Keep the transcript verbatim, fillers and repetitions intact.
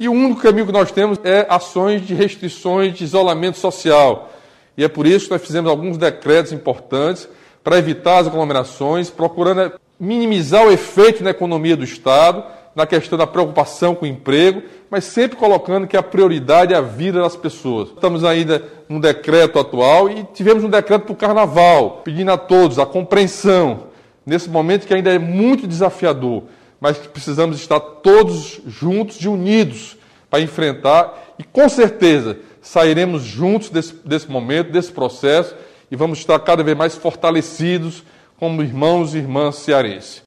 E o único caminho que nós temos é ações de restrições, de isolamento social. E é por isso que nós fizemos alguns decretos importantes para evitar as aglomerações, procurando minimizar o efeito na economia do Estado, na questão da preocupação com o emprego, mas sempre colocando que a prioridade é a vida das pessoas. Estamos ainda no decreto atual e tivemos um decreto para o Carnaval, pedindo a todos a compreensão, nesse momento que ainda é muito desafiador, mas que precisamos estar todos juntos e unidos para enfrentar e, com certeza, sairemos juntos desse, desse momento, desse processo e vamos estar cada vez mais fortalecidos como irmãos e irmãs cearenses.